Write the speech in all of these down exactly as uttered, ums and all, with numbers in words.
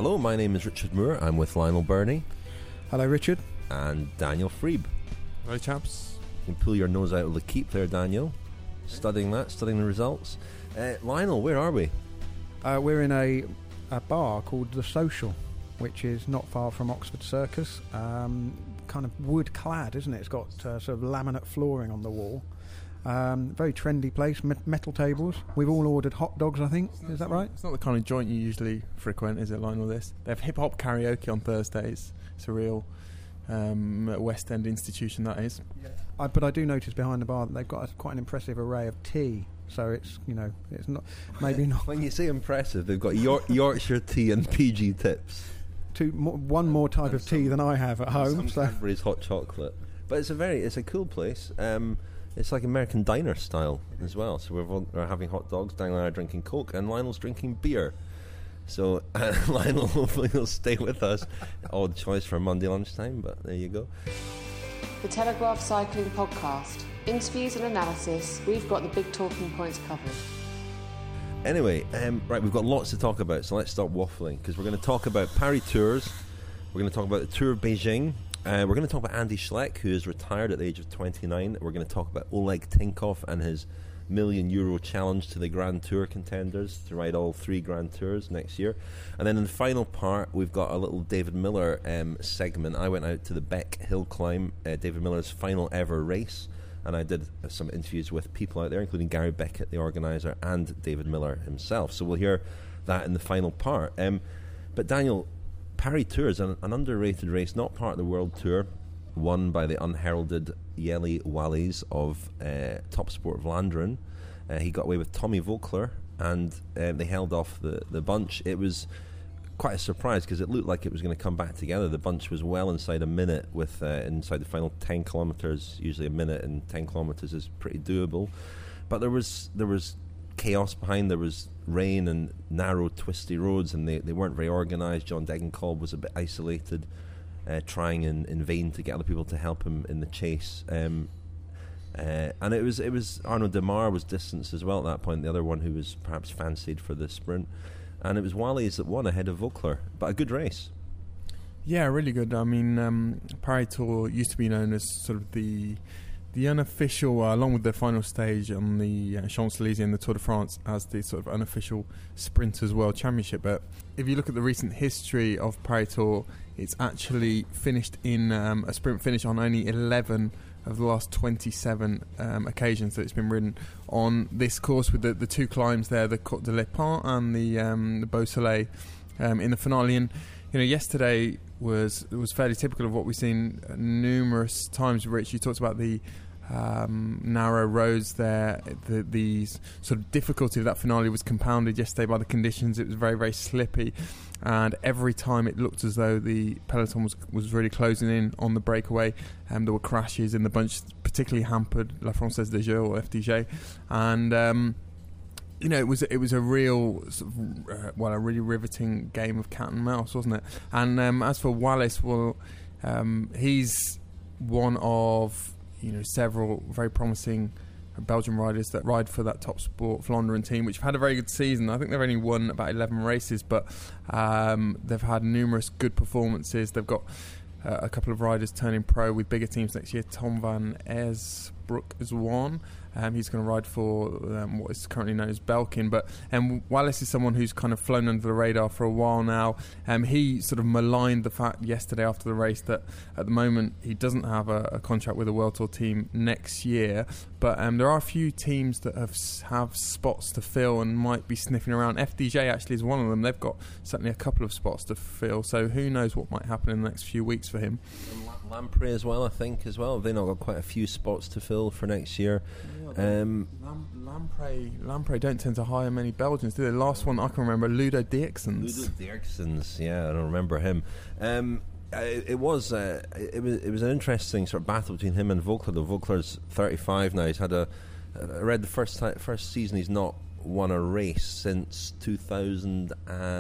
Hello, my name is Richard Moore. I'm with Lionel Birnie. Hello, Richard. And Daniel Freeb. Hello, chaps. You can pull your nose out of the keep there, Daniel. Studying that, studying the results. Uh, Lionel, where are we? Uh, we're in a, a bar called The Social, which is not far from Oxford Circus. Um, kind of wood clad, isn't it? It's got uh, sort of laminate flooring on the wall. Um, very trendy place, me- metal tables. We've all ordered hot dogs, I think. Is that right? It's not the kind of joint you usually frequent, is it, Lionel? This they have hip hop karaoke on Thursdays. It's a real um, West End institution, that is. Yeah. I, but I do notice behind the bar that they've got a, quite an impressive array of tea. So it's, you know, it's not maybe not. When you say impressive, they've got York, Yorkshire tea and P G tips. Two, mo- one more type and of some, tea than I have at home. Some so. Cadbury's hot chocolate, but it's a very, it's a cool place. Um, it's like American diner style as well. So we're, all, we're having hot dogs. Daniel and I are drinking Coke, and Lionel's drinking beer. So uh, Lionel, hopefully, will stay with us. Odd choice for Monday lunchtime, but there you go. The Telegraph Cycling Podcast. Interviews and analysis. We've got the big talking points covered. Anyway, um, right, we've got lots to talk about, so let's stop waffling, because we're going to talk about Paris Tours, we're going to talk about the Tour of Beijing, uh, we're going to talk about Andy Schleck, who is retired at the age of twenty-nine, we're going to talk about Oleg Tinkoff and his million euro challenge to the Grand Tour contenders to ride all three Grand Tours next year, and then in the final part, we've got a little David Miller um, segment. I went out to the Beck Hill Climb, uh, David Miller's final ever race, and I did uh, some interviews with people out there, including Gary Beckett, the organiser, and David Miller himself. So we'll hear that in the final part. Um, but Daniel, Paris Tours, an, an underrated race, not part of the World Tour, won by the unheralded Jelle Wallis of uh, Top Sport Vlaanderen. Uh, he got away with Tommy Voeckler, and uh, they held off the, the bunch. It was quite a surprise because it looked like it was going to come back together. The bunch was well inside a minute with uh, inside the final ten kilometres. Usually a minute and ten kilometres is pretty doable, but there was there was chaos behind. There was rain and narrow twisty roads, and they, they weren't very organised. John Degenkolb was a bit isolated, uh, trying in, in vain to get other people to help him in the chase. Um, uh, and it was it was Arnaud Démare was distanced as well at that point, the other one who was perhaps fancied for the sprint. And it was Wallis that won ahead of Voeckler, but a good race. Yeah, really good. I mean, um, Paris Tour used to be known as sort of the the unofficial, uh, along with the final stage on the uh, Champs-Élysées and the Tour de France, as the sort of unofficial Sprinters World Championship. But if you look at the recent history of Paris Tour, it's actually finished in um, a sprint finish on only eleven of the last twenty-seven um, occasions that it's been ridden on this course, with the, the two climbs there, the Côte de l'Épin and the um, the Beausoleil um, in the finale. And you know, yesterday was was fairly typical of what we've seen numerous times. Rich, you talked about the um, narrow roads there. The, the sort of difficulty of that finale was compounded yesterday by the conditions. It was very, very slippy, and every time it looked as though the peloton was was really closing in on the breakaway, and um, there were crashes in the bunch, particularly hampered La Française des Jeux, or F D J, and um, you know, it was it was a real sort of, uh, well, a really riveting game of cat and mouse, wasn't it? And um, as for Wallis, well, um, he's one of, you know, several very promising Belgian riders that ride for that Top Sport Vlaanderen team, which have had a very good season. I think they've only won about eleven races, but um, they've had numerous good performances. They've got uh, a couple of riders turning pro with bigger teams next year. Tom van Esbroek is one. Um, he's going to ride for um, what is currently known as Belkin. But um, Wallis is someone who's kind of flown under the radar for a while now. Um, he sort of maligned the fact yesterday after the race that at the moment he doesn't have a, a contract with a World Tour team next year. But um, there are a few teams that have have spots to fill and might be sniffing around. F D J actually is one of them. They've got certainly a couple of spots to fill. So who knows what might happen in the next few weeks for him. Lamprey as well, I think, as well. They've not got quite a few spots to fill for next year. Yeah, um, Lam- Lamprey, Lamprey don't tend to hire many Belgians, do they? The last one I can remember, Ludo Dirksens. Ludo Dirksens, yeah, I don't remember him. Um, it, it was uh, it was it was an interesting sort of battle between him and Voeckler. Though Voeckler's thirty-five now. He's had a. I read the first time, first season he's not won a race since two thousand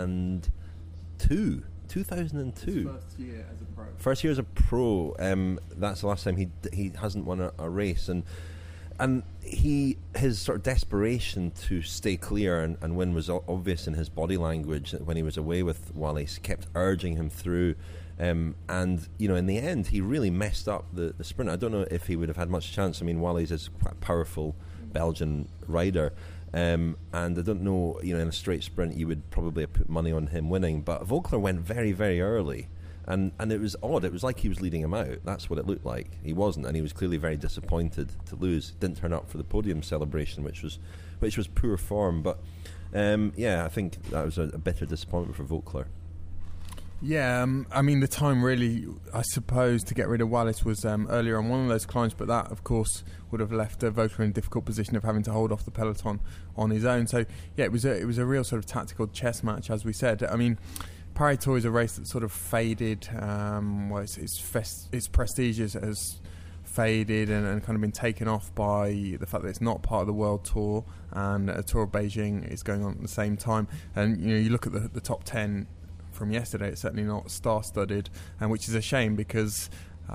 two. two thousand two. First year as a pro. First year as a pro. Um, that's the last time he he hasn't won a, a race, and and he his sort of desperation to stay clear and, and win was o- obvious in his body language when he was away with Wallis. Kept urging him through. Um, and, you know, in the end, he really messed up the, the sprint. I don't know if he would have had much chance. I mean, Wallis is quite a powerful Belgian rider. Um, and I don't know, you know, in a straight sprint, you would probably have put money on him winning. But Vogler went very, very early. And, and it was odd. It was like he was leading him out. That's what it looked like. He wasn't. And he was clearly very disappointed to lose. Didn't turn up for the podium celebration, which was which was poor form. But, um, yeah, I think that was a, a bitter disappointment for Vogler. Yeah, um, I mean, the time really, I suppose, to get rid of Wallis was um, earlier on one of those climbs, but that, of course, would have left uh, Vogler in a difficult position of having to hold off the peloton on his own. So, yeah, it was a, it was a real sort of tactical chess match, as we said. I mean, Paris Tour is a race that sort of faded. Um, well, its, its, fest, its prestige has faded and, and kind of been taken off by the fact that it's not part of the World Tour, and a Tour of Beijing is going on at the same time. And, you know, you look at the, the top ten from yesterday, it's certainly not star-studded, and which is a shame because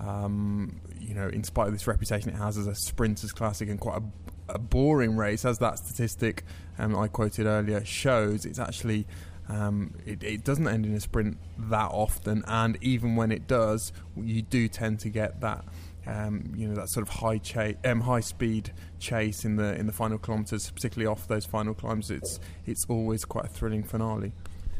um, you know, in spite of this reputation it has as a sprinters classic and quite a, a boring race, as that statistic um, I quoted earlier shows, it's actually um, it, it doesn't end in a sprint that often, and even when it does, you do tend to get that Um, you know, that sort of high cha- um, high speed chase in the in the final kilometres, particularly off those final climbs. It's it's always quite a thrilling finale.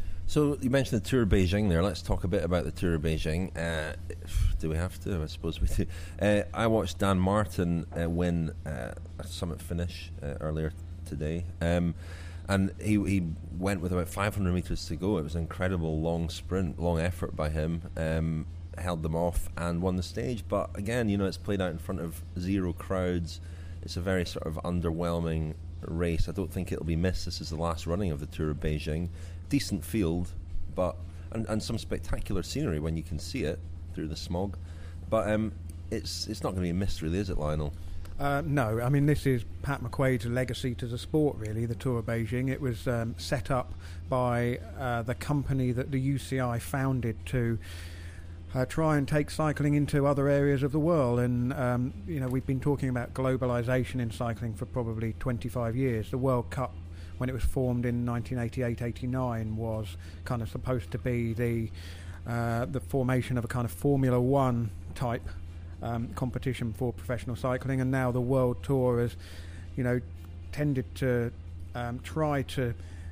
So you mentioned the Tour of Beijing there. Let's talk a bit about the Tour of Beijing. Uh, do we have to? I suppose we do. Uh, I watched Dan Martin uh, win uh, a summit finish uh, earlier today, um, and he he went with about five hundred metres to go. It was an incredible long sprint, long effort by him. Um, held them off and won the stage. But again, you know, it's played out in front of zero crowds. It's a very sort of underwhelming race. I don't think it'll be missed. This is the last running of the Tour of Beijing. Decent field, but and, and some spectacular scenery when you can see it through the smog. But um, it's it's not going to be missed, really, is it, Lionel? Uh, no, I mean, this is Pat McQuaid's legacy to the sport, really, the Tour of Beijing. It was um, set up by uh, the company that the U C I founded to Uh, try and take cycling into other areas of the world. And um, you know, we've been talking about globalisation in cycling for probably twenty-five years. The World Cup, when it was formed in nineteen eighty-eight eighty-nine, was kind of supposed to be the uh, the formation of a kind of Formula One type um, competition for professional cycling. And now the World Tour has, you know, tended to um, try to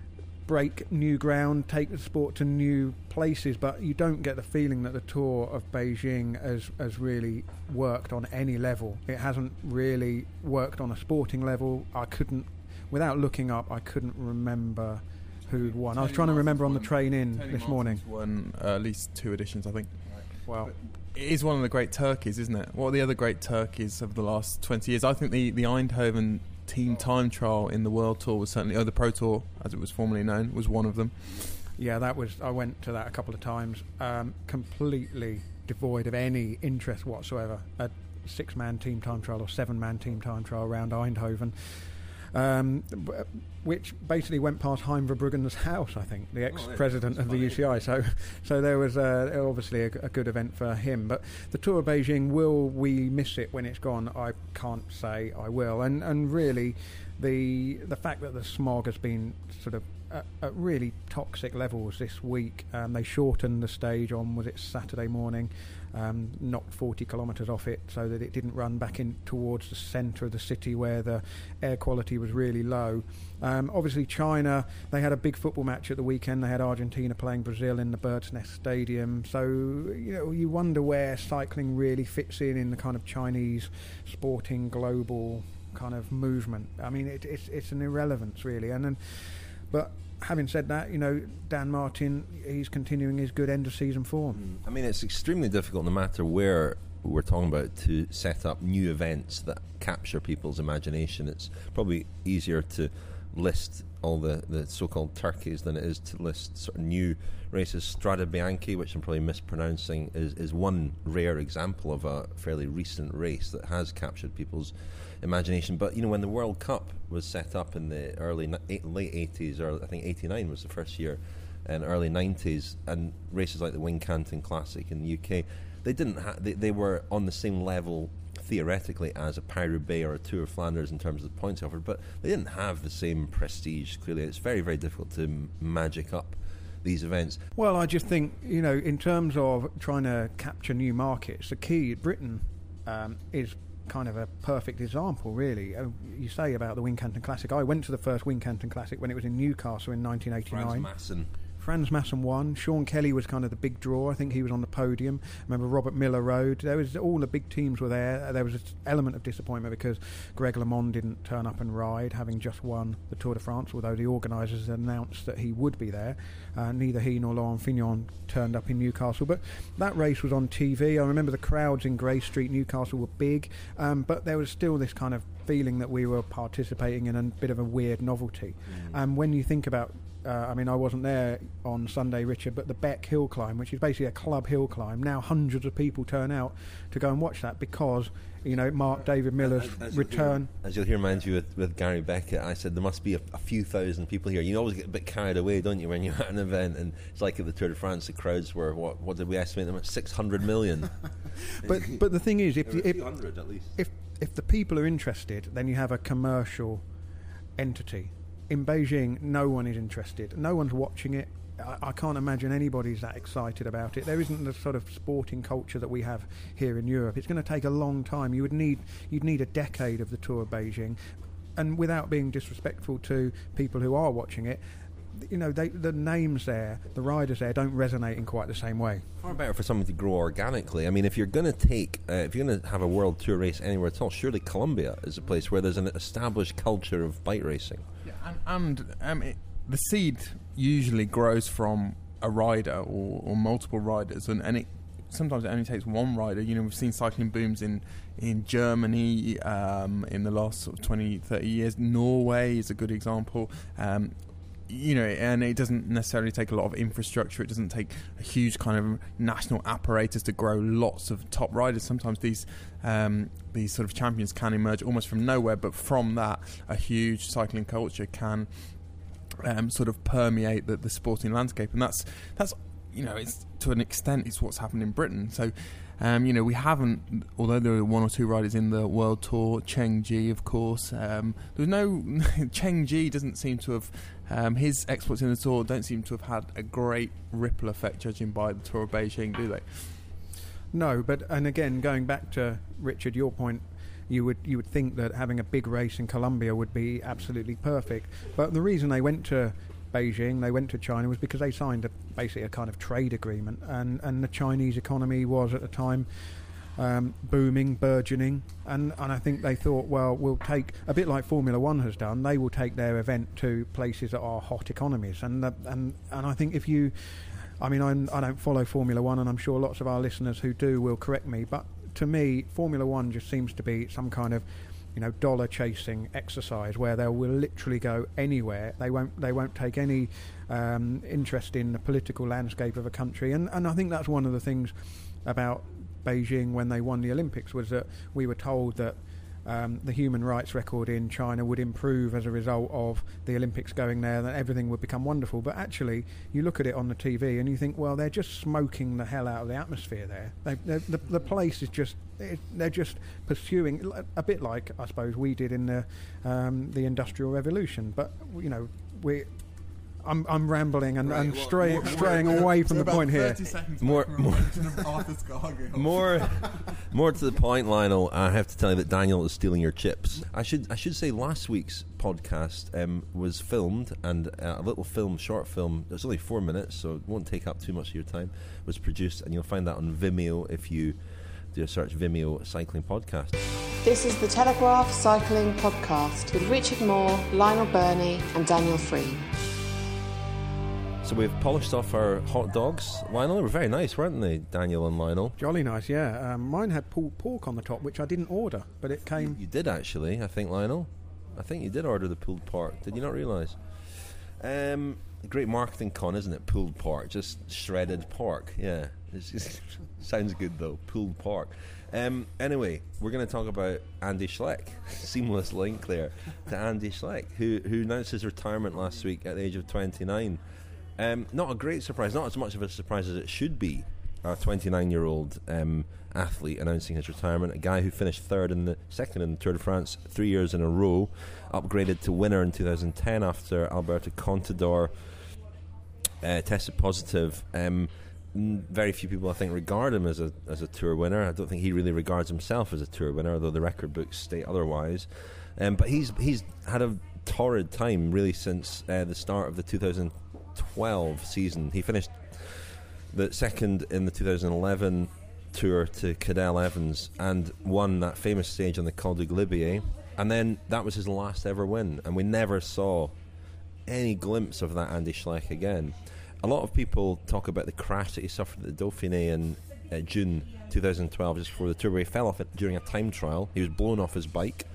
break new ground, take the sport to new places, but you don't get the feeling that the Tour of Beijing has, has really worked on any level. It hasn't really worked on a sporting level. I couldn't, without looking up, I couldn't remember who'd won. Tony I was trying Martin's to remember on the train in Tony this Martin's morning. Won uh, at least two editions, I think. Right. Wow. It is one of the great turkeys, isn't it? What are the other great turkeys of the last twenty years? I think the, the Eindhoven team time trial in the World Tour was certainly, oh, the Pro Tour, as it was formerly known, was one of them. Yeah, that was, I went to that a couple of times, um, completely devoid of any interest whatsoever. A six-man team time trial or seven-man team time trial around Eindhoven, um, which basically went past Hein Verbruggen's house, I think, the ex-president oh, of the U C I. So, so there was uh, obviously a, a good event for him. But the Tour of Beijing, will we miss it when it's gone? I can't say I will. And and really, the the fact that the smog has been sort of at, at really toxic levels this week. Um, they shortened the stage on, was it Saturday morning? Um, knocked forty kilometres off it so that it didn't run back in towards the centre of the city where the air quality was really low. Um, obviously China, they had a big football match at the weekend. They had Argentina playing Brazil in the Bird's Nest Stadium. So, you know, you wonder where cycling really fits in in the kind of Chinese sporting global kind of movement. I mean, it, it's it's an irrelevance really. And then, but having said that, you know, Dan Martin, he's continuing his good end of season form. I mean, it's extremely difficult, no matter where we're talking about, to set up new events that capture people's imagination. It's probably easier to list all the, the so-called turkeys than it is to list sort of new races. Strade Bianche, which I'm probably mispronouncing, is, is one rare example of a fairly recent race that has captured people's imagination. But, you know, when the World Cup was set up in the early late eighties, or I think eighty-nine was the first year, and early nineties, and races like the Wincanton Classic in the U K, they didn't ha- they, they were on the same level theoretically as a Paris-Roubaix or a Tour of Flanders in terms of the points offered, but they didn't have the same prestige. Clearly, it's very, very difficult to m- magic up these events. Well, I just think, you know, in terms of trying to capture new markets, the key, Britain um, is kind of a perfect example, really. Uh, you say about the Wincanton Classic. I went to the first Wincanton Classic when it was in Newcastle in nineteen eighty-nine. Franz Masson. Franz Masson won. Sean Kelly was kind of the big draw. I think he was on the podium. I remember Robert Miller rode. There was all the big teams were there. There was an element of disappointment because Greg LeMond didn't turn up and ride, having just won the Tour de France, although the organisers announced that he would be there. Uh, neither he nor Laurent Fignon turned up in Newcastle. But that race was on T V. I remember the crowds in Grey Street, Newcastle, were big. Um, but there was still this kind of feeling that we were participating in a bit of a weird novelty. And mm. um, when you think about Uh, I mean, I wasn't there on Sunday, Richard, but the Beck Hill Climb, which is basically a club hill climb, now hundreds of people turn out to go and watch that because, you know, Mark David Miller's as, as return. You'll hear, as you'll hear, mind you, with, with Gary Beckett, I said there must be a, a few thousand people here. You always get a bit carried away, don't you, when you're at an event? And it's like at the Tour de France, the crowds were, what What did we estimate them at? six hundred million. but but the thing is, if, you, if, at least. if if the people are interested, then you have a commercial entity. In Beijing, no one is interested. No one's watching it. I, I can't imagine anybody's that excited about it. There isn't the sort of sporting culture that we have here in Europe. It's going to take a long time. You would need you'd need a decade of the Tour of Beijing, and without being disrespectful to people who are watching it, you know, they, the names there, the riders there, don't resonate in quite the same way. Far better for something to grow organically. I mean, if you're going to take, uh, if you're going to have a World Tour race anywhere at all, surely Colombia is a place where there's an established culture of bike racing. Yeah, and, and um, it, the seed usually grows from a rider or, or multiple riders, and, and it sometimes it only takes one rider. You know, we've seen cycling booms in in Germany um, in the last sort of twenty, thirty years. Norway is a good example. Um, you know, and it doesn't necessarily take a lot of infrastructure. It doesn't take a huge kind of national apparatus to grow lots of top riders. Sometimes these um, these sort of champions can emerge almost from nowhere, but from that, a huge cycling culture can um, sort of permeate the, the sporting landscape, and that's that's you know, it's to an extent, it's what's happened in Britain. So. Um, you know, we haven't, although there are one or two riders in the World Tour, Cheng Ji, of course, um, there's no, Cheng Ji doesn't seem to have, um, his exploits in the Tour don't seem to have had a great ripple effect, judging by the Tour of Beijing, do they? No, but, and again, going back to, Richard, your point, you would you would think that having a big race in Colombia would be absolutely perfect. But the reason they went to Beijing, they went to China, was because they signed a, basically a kind of trade agreement, and, and the Chinese economy was at the time um, booming, burgeoning, and, and I think they thought, well, we'll take, a bit like Formula One has done, they will take their event to places that are hot economies, and the, and and I think if you, I mean, I'm, I don't follow Formula One, and I'm sure lots of our listeners who do will correct me, but to me, Formula One just seems to be some kind of, you know, dollar chasing exercise where they will literally go anywhere. They won't. They won't take any um, interest in the political landscape of a country. And and I think that's one of the things about Beijing when they won the Olympics, was that we were told that um, the human rights record in China would improve as a result of the Olympics going there, that everything would become wonderful. But actually, you look at it on the T V and you think, well, they're just smoking the hell out of the atmosphere there. They, the, the place is just, it, they're just pursuing, a bit like, I suppose, we did in the um, the Industrial Revolution. But, you know, we... I'm, I'm rambling and, right, and well, stray, more, straying more, away from so the point here. More, more, more, more to the point, Lionel. I have to tell you that Daniel is stealing your chips. I should, I should say, last week's podcast um, was filmed, and uh, a little film, short film. It's only four minutes, so it won't take up too much of your time. Was produced, and you'll find that on Vimeo if you do a search Vimeo Cycling Podcast. This is the Telegraph Cycling Podcast with Richard Moore, Lionel Burney, and Daniel Free. So we've polished off our hot dogs. Lionel, they were very nice, weren't they, Daniel and Lionel? Jolly nice, yeah. Um, mine had pulled pork on the top, which I didn't order, but it came... You, you did, actually, I think, Lionel. I think you did order the pulled pork. Did you not realise? Um, great marketing con, isn't it? Pulled pork, just shredded pork. Yeah, it just sounds good, though. Pulled pork. Um, anyway, we're going to talk about Andy Schleck. Seamless link there to Andy Schleck, who, who announced his retirement last week at the age of twenty-nine. Um, not a great surprise, not as much of a surprise as it should be our twenty-nine-year-old um, athlete announcing his retirement, a guy who finished third in the second in the Tour de France three years in a row, upgraded to winner in two thousand ten after Alberto Contador uh, tested positive. Um, very few people, I think, regard him as a as a Tour winner. I don't think he really regards himself as a Tour winner, although the record books state otherwise. Um, but he's he's had a torrid time really since uh, the start of the two thousand twelve season. He finished the second in the two thousand eleven Tour to Cadel Evans and won that famous stage on the Col du Galibier, and then that was his last ever win, and we never saw any glimpse of that Andy Schleck again. A lot of people talk about the crash that he suffered at the Dauphiné in uh, June two thousand twelve, just before the Tour, where he fell off it during a time trial. He was blown off his bike,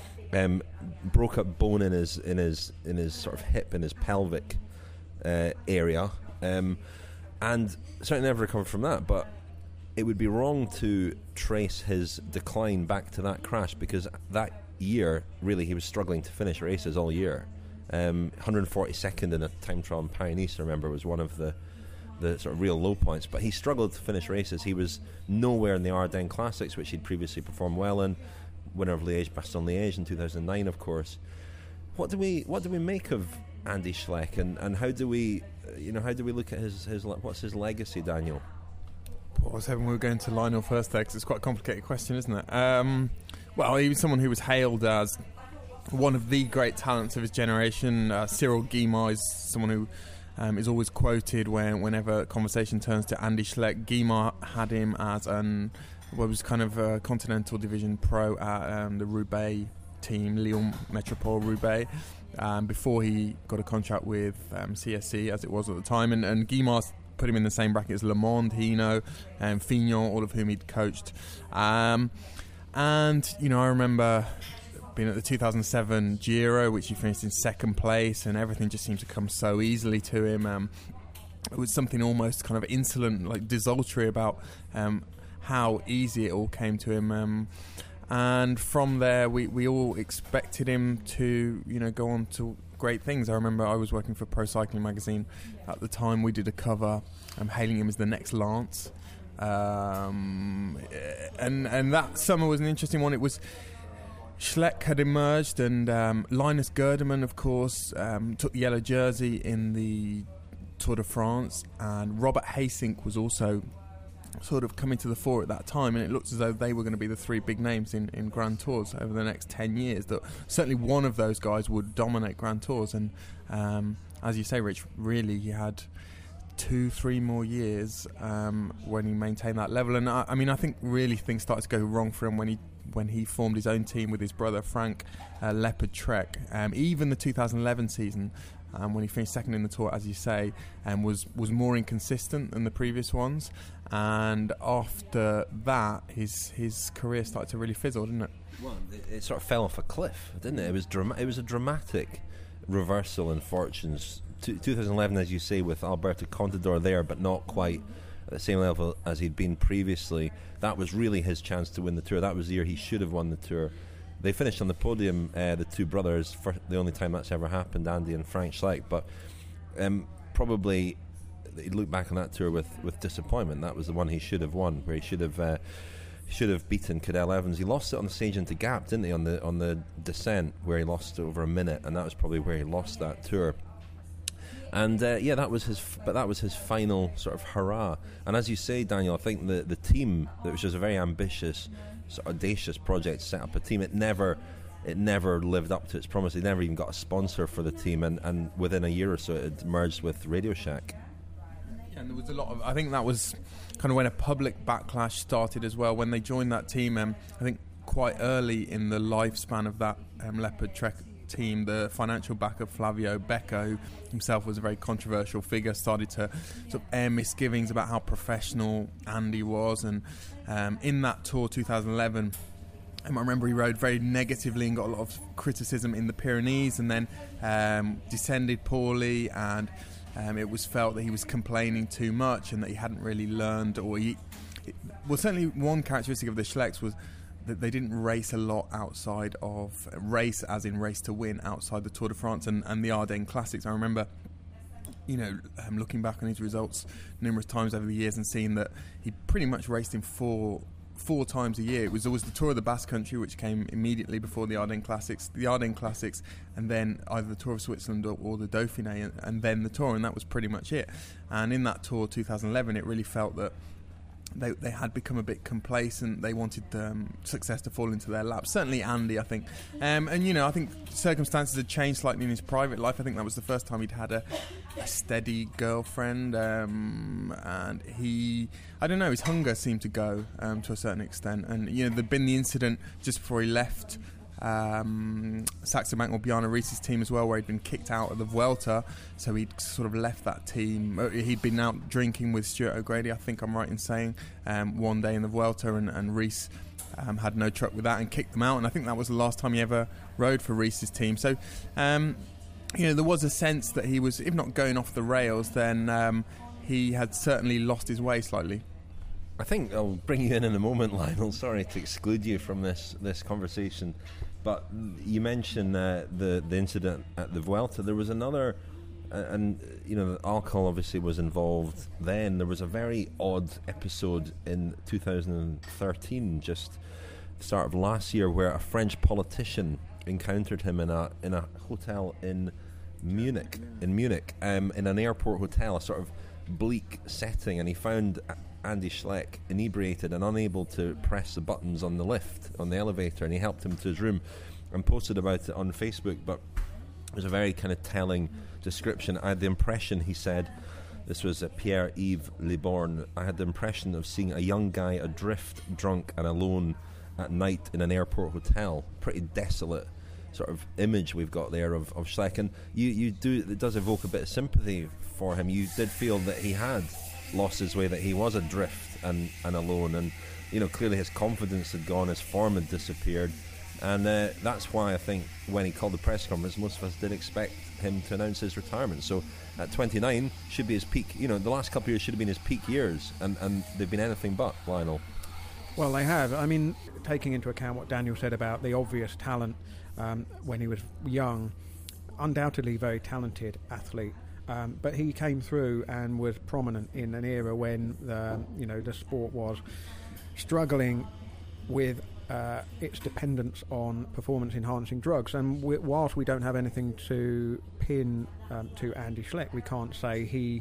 um, broke up bone in his in his in his sort of hip, in his pelvic uh, area, um, and certainly never recovered from that. But it would be wrong to trace his decline back to that crash, because that year, really, he was struggling to finish races all year. Um, one hundred forty-second in a time trial in Paris-Nice, I remember, was one of the the sort of real low points. But he struggled to finish races. He was nowhere in the Ardennes Classics, which he'd previously performed well in. Winner of Liège, Bastogne-Liège in two thousand nine, of course. What do we what do we make of Andy Schleck, and, and how do we you know how do we look at his his what's his legacy, Daniel? Well, I was hoping we were going to Lionel first there, because it's quite a complicated question, isn't it? Um, well, he was someone who was hailed as one of the great talents of his generation. uh, Cyril Guimard is someone who um, is always quoted when, whenever conversation turns to Andy Schleck. Guimard had him as an what was kind of a Continental Division pro at um, the Roubaix team, Lyon Métropole Roubaix, um, before he got a contract with um, C S C, as it was at the time. And, and Guimard put him in the same bracket as Le Monde, Hino, and Fignon, all of whom he'd coached. Um, and, you know, I remember being at the two thousand seven Giro, which he finished in second place, and everything just seemed to come so easily to him. Um, it was something almost kind of insolent, like desultory, about um, how easy it all came to him. Um, and from there, we, we all expected him to, you know, go on to great things. I remember I was working for Pro Cycling Magazine at the time. We did a cover um, hailing him as the next Lance. Um, and, and that summer was an interesting one. It was... Schleck had emerged, and um, Linus Gerdemann, of course, um, took the yellow jersey in the Tour de France, and Robert Hasink was also sort of coming to the fore at that time, and it looked as though they were going to be the three big names in, in Grand Tours over the next ten years. That certainly one of those guys would dominate Grand Tours, and um, as you say, Rich, really he had two, three more years um, when he maintained that level. And I, I mean, I think really things started to go wrong for him when he when he formed his own team with his brother Frank uh, Leopard Trek. Um, even the two thousand eleven season, um, when he finished second in the Tour, as you say, and um, was was more inconsistent than the previous ones. And after that, his his career started to really fizzle, didn't it? Well, it, it sort of fell off a cliff, didn't it? It was drama- It was a dramatic reversal in fortunes. T- twenty eleven, as you say, with Alberto Contador there, but not quite at the same level as he'd been previously. That was really his chance to win the Tour. That was the year he should have won the Tour. They finished on the podium, uh, the two brothers, for the only time that's ever happened, Andy and Frank Schleck. But um, probably he'd look back on that Tour with, with disappointment. That was the one he should have won, where he should have uh, should have beaten Cadel Evans. He lost it on the stage into Gap, didn't he, on the on the descent, where he lost over a minute, and that was probably where he lost that Tour. And uh, yeah, that was his. F- but that was his final sort of hurrah. And as you say, Daniel, I think the the team, that was just a very ambitious, sort of audacious project to set up a team. It never, it never lived up to its promise. They never even got a sponsor for the team, and, and within a year or so, it merged with Radio Shack. Yeah, and there was a lot of. I think that was kind of when a public backlash started as well. When they joined that team, um, I think quite early in the lifespan of that um, Leopard Trek team, the financial backer Flavio Becca, who himself was a very controversial figure, started to sort of air misgivings about how professional Andy was. And um, in that Tour two thousand eleven, um, I remember he rode very negatively and got a lot of criticism in the Pyrenees, and then um, descended poorly, and um, it was felt that he was complaining too much and that he hadn't really learned, or he it, well certainly one characteristic of the Schlecks was that they didn't race a lot outside of race, as in race to win, outside the Tour de France and, and the Ardennes Classics. I remember you know, um, looking back on his results numerous times over the years and seeing that he pretty much raced in four four times a year. It was always the Tour of the Basque Country, which came immediately before the Ardennes Classics, the Ardennes Classics, and then either the Tour of Switzerland or, or the Dauphiné, and, and then the Tour, and that was pretty much it. And in that Tour twenty eleven, it really felt that They, they had become a bit complacent. They wanted um, success to fall into their lap. Certainly Andy, I think. Um, and, you know, I think circumstances had changed slightly in his private life. I think that was the first time he'd had a, a steady girlfriend. Um, and he, I don't know, his hunger seemed to go um, to a certain extent. And, you know, there'd been the incident just before he left um, Saxo Bank or Bjarne Riis's team as well, where he'd been kicked out of the Vuelta, so he'd sort of left that team. He'd been out drinking with Stuart O'Grady, I think I'm right in saying, um, one day in the Vuelta, and, and Riis um, had no truck with that and kicked them out, and I think that was the last time he ever rode for Riis's team. So um, you know, there was a sense that he was, if not going off the rails, then um, he had certainly lost his way slightly. I think I'll bring you in in a moment, Lionel. Sorry to exclude you from this this conversation, but you mentioned uh, the the incident at the Vuelta. There was another, uh, and you know, alcohol obviously was involved then. There was a very odd episode in two thousand thirteen, just the start of last year, where a French politician encountered him in a in a hotel in Munich, in Munich, um, in an airport hotel, a sort of bleak setting, and he found Andy Schleck inebriated and unable to press the buttons on the lift, on the elevator, and he helped him to his room and posted about it on Facebook. But it was a very kind of telling description. I had the impression, he said, this was uh, Pierre-Yves Liborne, I had the impression of seeing a young guy adrift, drunk and alone at night in an airport hotel. Pretty desolate sort of image we've got there of, of Schleck, and you, you do, it does evoke a bit of sympathy for him. You did feel that he had lost his way, that he was adrift and, and alone, and you know, clearly his confidence had gone, his form had disappeared, and uh, that's why I think when he called the press conference, most of us did expect him to announce his retirement. So at twenty-nine should be his peak, you know, the last couple of years should have been his peak years, and, and they've been anything but, Lionel. Well, they have. I mean, taking into account what Daniel said about the obvious talent um, when he was young, undoubtedly very talented athlete. Um, but he came through and was prominent in an era when the, you know, the sport was struggling with uh, its dependence on performance-enhancing drugs. And we, whilst we don't have anything to pin um, to Andy Schleck, we can't say he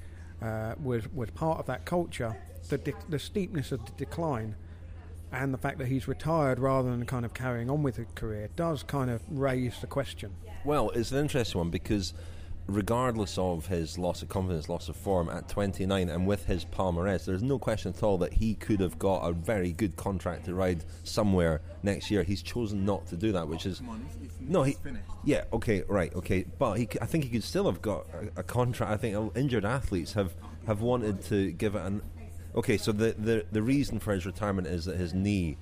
uh, was was part of that culture. The, de- the steepness of the decline and the fact that he's retired rather than kind of carrying on with his career does kind of raise the question. Well, it's an interesting one because regardless of his loss of confidence, loss of form at twenty-nine, and with his palmarès, there's no question at all that he could have got a very good contract to ride somewhere next year. He's chosen not to do that, which is no, he yeah, okay, right, okay, but he, I think he could still have got a, a contract. I think injured athletes have, have wanted to give it an okay. So the, the the reason for his retirement is that his knee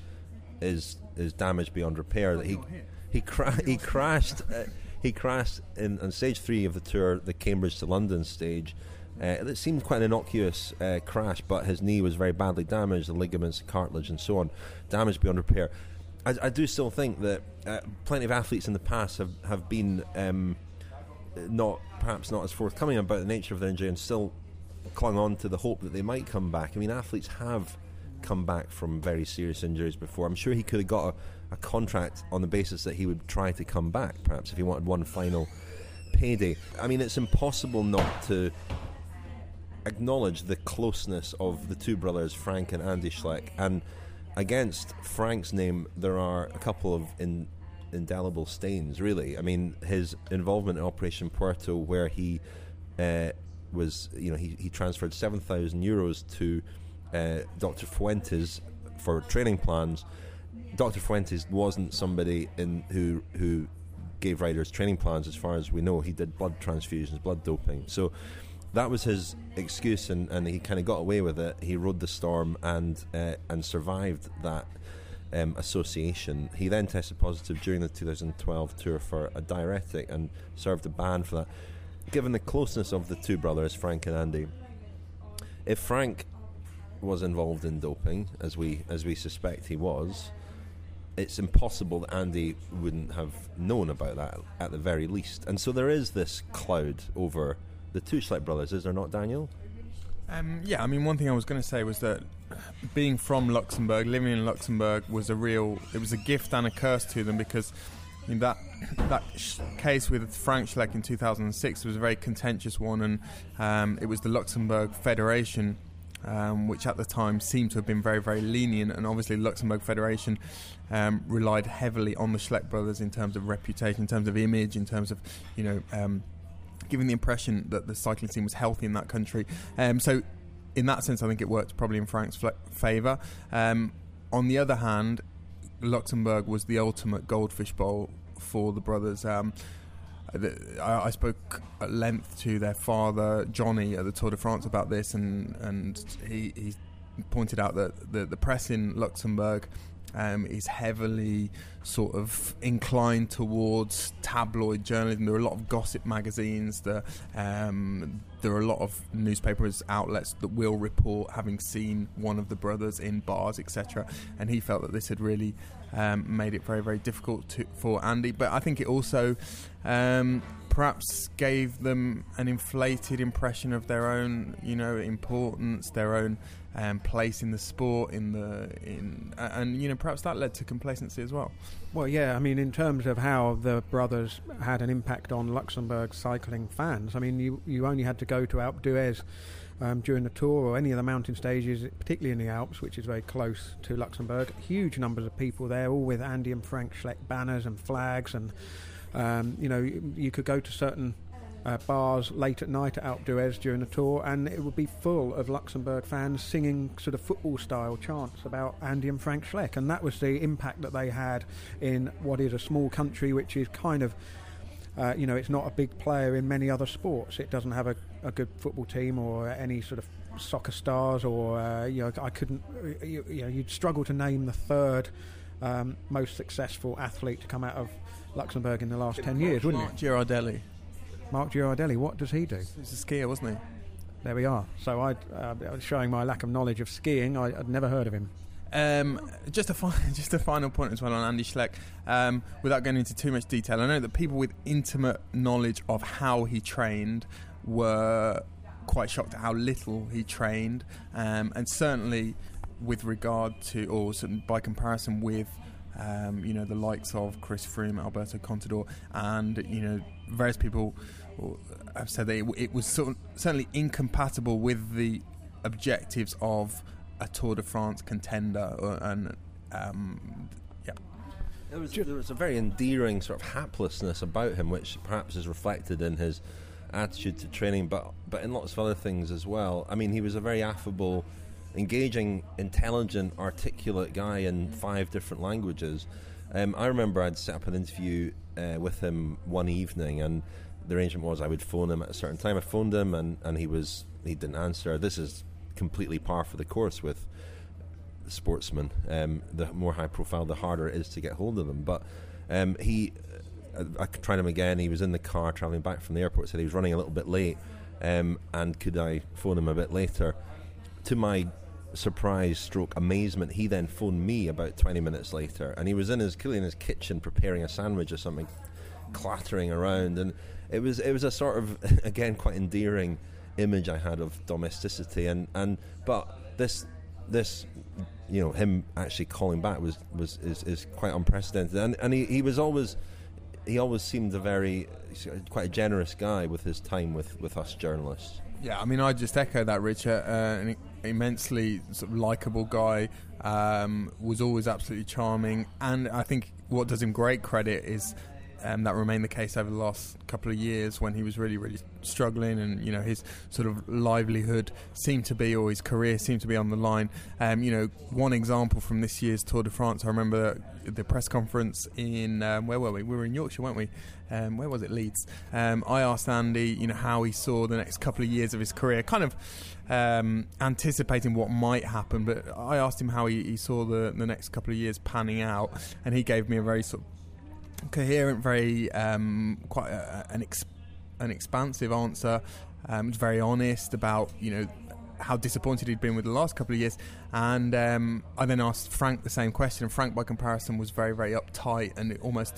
is is damaged beyond repair. That he he cra- he crashed. Uh, He crashed in on stage three of the Tour, the Cambridge to London stage. Uh, it seemed quite an innocuous uh, crash, but his knee was very badly damaged, the ligaments, the cartilage and so on, damaged beyond repair. I, I do still think that uh, plenty of athletes in the past have, have been um, not perhaps not as forthcoming about the nature of their injury and still clung on to the hope that they might come back. I mean, athletes have come back from very serious injuries before. I'm sure he could have got a a contract on the basis that he would try to come back, perhaps if he wanted one final payday. I mean, it's impossible not to acknowledge the closeness of the two brothers, Frank and Andy Schleck, and against Frank's name there are a couple of in, indelible stains, really. I mean, his involvement in Operation Puerto, where he uh, was, you know, he, he transferred seven thousand euros to uh, Doctor Fuentes for training plans. Doctor Fuentes wasn't somebody in who who gave riders training plans, as far as we know. He did blood transfusions, blood doping. So that was his excuse, and, and he kind of got away with it. He rode the storm and uh, and survived that um, association. He then tested positive during the two thousand twelve Tour for a diuretic and served a ban for that. Given the closeness of the two brothers, Frank and Andy, if Frank was involved in doping, as we as we suspect he was, it's impossible that Andy wouldn't have known about that at the very least. And so there is this cloud over the two Schleck brothers, is there not, Daniel? Um, yeah, I mean, one thing I was going to say was that being from Luxembourg, living in Luxembourg, was a real, it was a gift and a curse to them, because in that that sh- case with Frank Schleck in two thousand six was a very contentious one, and um, it was the Luxembourg Federation, um, which at the time seemed to have been very, very lenient, and obviously Luxembourg Federation um, relied heavily on the Schleck brothers in terms of reputation, in terms of image, in terms of, you know, um, giving the impression that the cycling scene was healthy in that country. Um, so in that sense, I think it worked probably in Frank's fle- favour. Um, on the other hand, Luxembourg was the ultimate goldfish bowl for the brothers. Um, the, I, I spoke at length to their father, Johnny, at the Tour de France about this, and, and he, he pointed out that the, the press in Luxembourg Um, is heavily sort of inclined towards tabloid journalism. There are a lot of gossip magazines. There, um, there are a lot of newspapers outlets that will report having seen one of the brothers in bars, et cetera. And he felt that this had really um, made it very, very difficult to, for Andy. But I think it also um, perhaps gave them an inflated impression of their own, you know, importance, their own Um, place in the sport, in the in, uh, and you know, perhaps that led to complacency as well. Well, yeah, I mean, in terms of how the brothers had an impact on Luxembourg cycling fans, I mean, you you only had to go to Alpe d'Huez um, during the Tour or any of the mountain stages, particularly in the Alps, which is very close to Luxembourg. Huge numbers of people there, all with Andy and Frank Schleck banners and flags, and um, you know, you, you could go to certain Uh, bars late at night at Alpe d'Huez during the Tour, and it would be full of Luxembourg fans singing sort of football-style chants about Andy and Frank Schleck, and that was the impact that they had in what is a small country, which is kind of, uh, you know, it's not a big player in many other sports. It doesn't have a, a good football team or any sort of soccer stars, or uh, you know, I couldn't, you, you know, you'd struggle to name the third um, most successful athlete to come out of Luxembourg in the last ten years, wouldn't Mark it? Girardelli. Mark Girardelli, what does he do? He's a skier, wasn't he? There we are. So I, uh, showing my lack of knowledge of skiing, I, I'd never heard of him. Um, just a fi- just a final point as well on Andy Schleck, um, without going into too much detail. I know that people with intimate knowledge of how he trained were quite shocked at how little he trained, um, and certainly with regard to, or by comparison with, um, you know, the likes of Chris Froome, Alberto Contador, and you know, various people have said that it, it was sort of certainly incompatible with the objectives of a Tour de France contender, or, and um, yeah. There was, there was a very endearing sort of haplessness about him, which perhaps is reflected in his attitude to training, but but in lots of other things as well. I mean, he was a very affable, engaging, intelligent, articulate guy in five different languages. Um, I remember I'd set up an interview uh, with him one evening, and the arrangement was I would phone him at a certain time. I phoned him, and, and he was he didn't answer. This is completely par for the course with sportsmen. Um, the more high profile, the harder it is to get hold of them. But um, he, uh, I tried him again. He was in the car travelling back from the airport. Said he was running a little bit late, um, and could I phone him a bit later? To my surprise stroke amazement, he then phoned me about twenty minutes later, and he was in his clearly in his kitchen preparing a sandwich or something, clattering around, and it was it was a sort of again quite endearing image I had of domesticity, and, and but this this you know, him actually calling back was, was is, is quite unprecedented, and and he, he was always he always seemed a very quite a generous guy with his time with, with us journalists. Yeah, I mean, I just echo that, Richard. Uh, an immensely sort of likeable guy, um, was always absolutely charming, and I think what does him great credit is um, that remained the case over the last couple of years when he was really, really struggling, and you know, his sort of livelihood seemed to be, or his career seemed to be on the line. Um, you know, one example from this year's Tour de France, I remember the press conference in um, where were we? We were in Yorkshire, weren't we? Um, where was it? Leeds. Um, I asked Andy, you know, how he saw the next couple of years of his career, kind of um, anticipating what might happen. But I asked him how he, he saw the the next couple of years panning out, and he gave me a very sort of coherent, very um, quite a, an ex- an expansive answer. Um, was very honest about, you know, how disappointed he'd been with the last couple of years, and um, I then asked Frank the same question. Frank, by comparison, was very, very uptight and almost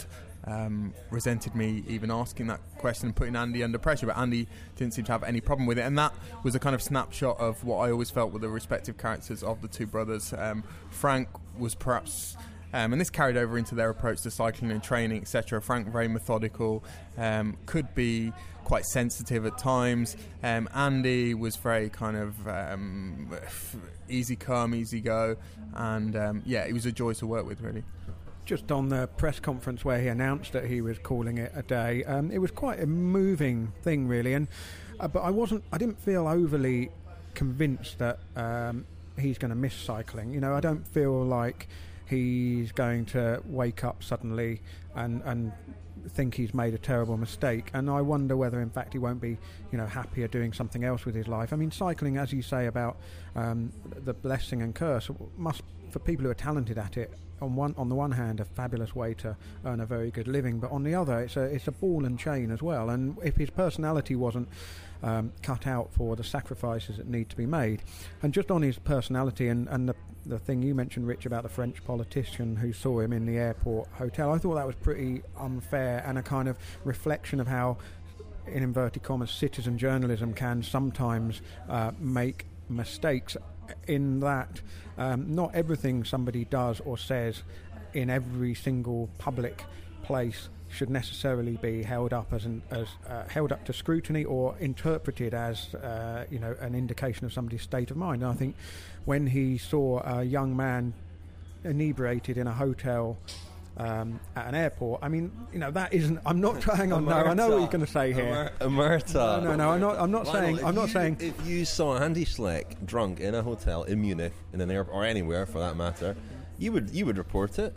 um, resented me even asking that question and putting Andy under pressure, but Andy didn't seem to have any problem with it, and that was a kind of snapshot of what I always felt were the respective characters of the two brothers. Um, Frank was perhaps... Um, and this carried over into their approach to cycling and training, et cetera. Frank, very methodical, um, could be quite sensitive at times. Um, Andy was very kind of um, easy come, easy go, and um, yeah, he was a joy to work with, really. Just on the press conference where he announced that he was calling it a day, um, it was quite a moving thing, really. And uh, but I wasn't, I didn't feel overly convinced that um, he's going to miss cycling. You know, I don't feel like he's going to wake up suddenly and, and think he's made a terrible mistake, and I wonder whether in fact he won't be, you know, happier doing something else with his life. I mean, cycling, as you say about um, the blessing and curse, must, for people who are talented at it, on one on the one hand a fabulous way to earn a very good living, but on the other it's a it's a ball and chain as well. And if his personality wasn't um, cut out for the sacrifices that need to be made, and just on his personality and, and the the thing you mentioned, Rich, about the French politician who saw him in the airport hotel, I thought that was pretty unfair and a kind of reflection of how, in inverted commas, citizen journalism can sometimes uh, make mistakes, in that um, not everything somebody does or says in every single public place should necessarily be held up as an, as uh, held up to scrutiny or interpreted as uh, you know, an indication of somebody's state of mind. And I think when he saw a young man inebriated in a hotel um, at an airport, I mean, you know, that isn't. I'm not trying on. No, I know what you're going to say here. Omerta. No, no, no. I'm not. I'm not Lionel, saying. I'm not you, saying. If you saw Andy Schleck drunk in a hotel in Munich, in an airport, or anywhere for that matter, you would you would report it.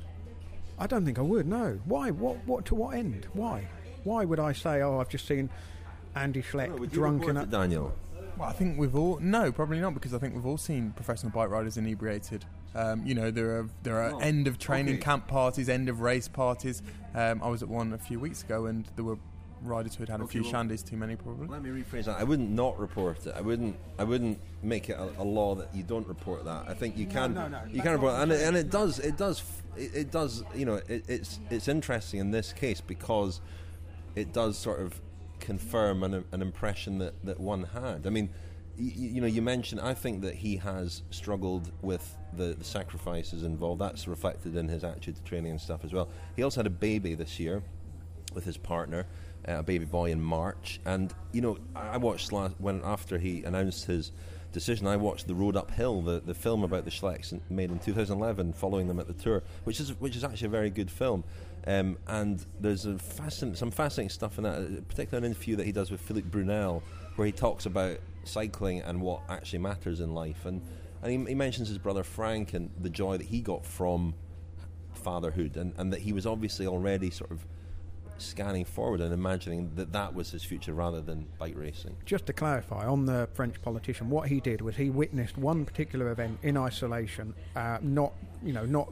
I don't think I would. No. Why? What? What? To what end? Why? Why would I say, oh, I've just seen Andy Schleck No, would you drunk report in a... it, Daniel? Well, I think we've all... No, probably not, because I think we've all seen professional bike riders inebriated. Um, you know, there are there are Oh, end of training okay. camp parties, end of race parties. Um, I was at one a few weeks ago, and there were riders who had had a Okay, few well, shandies too many, probably. Let me rephrase that. I wouldn't not report it. I wouldn't. I wouldn't make it a, a law that you don't report that. I think you can. no, no, you that's can report, not and what it, I'm and saying. it does. It does. It, it does. You know, it, it's it's interesting in this case because it does sort of confirm an, an impression that, that one had. I mean, y- you know, you mentioned. I think that he has struggled with the, the sacrifices involved. That's reflected in his attitude to training and stuff as well. He also had a baby this year with his partner, uh, a baby boy in March. And you know, I I watched last when after he announced his decision, I watched The Road Uphill, the, the film about the Schlecks in- made in two thousand eleven, following them at the Tour, which is which is actually a very good film. Um, and there's a fascin- some fascinating stuff in that, uh, particularly an interview that he does with Philippe Brunel, where he talks about cycling and what actually matters in life. And, and he, he mentions his brother Frank and the joy that he got from fatherhood, and, and that he was obviously already sort of scanning forward and imagining that that was his future rather than bike racing. Just to clarify, on the French politician, what he did was he witnessed one particular event in isolation, uh, not, you know, not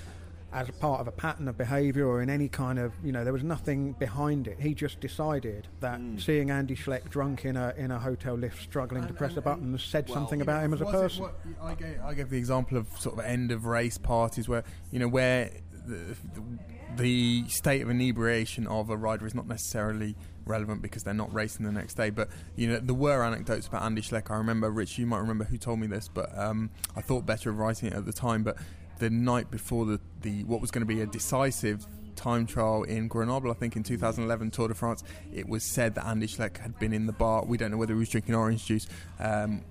as a part of a pattern of behaviour or in any kind of, you know, there was nothing behind it. He just decided that Mm. seeing Andy Schleck drunk in a in a hotel lift struggling to And- press and- a button said well, something you about him as a Was it person. what- I gave, I gave the example of sort of end of race parties where, you know, where the, the, the state of inebriation of a rider is not necessarily relevant because they're not racing the next day. But, you know, there were anecdotes about Andy Schleck. I remember, Rich, you might remember who told me this, but um, I thought better of writing it at the time. But the night before the, the what was going to be a decisive time trial in Grenoble, I think in two thousand eleven Tour de France, it was said that Andy Schleck had been in the bar. We don't know whether he was drinking orange juice um,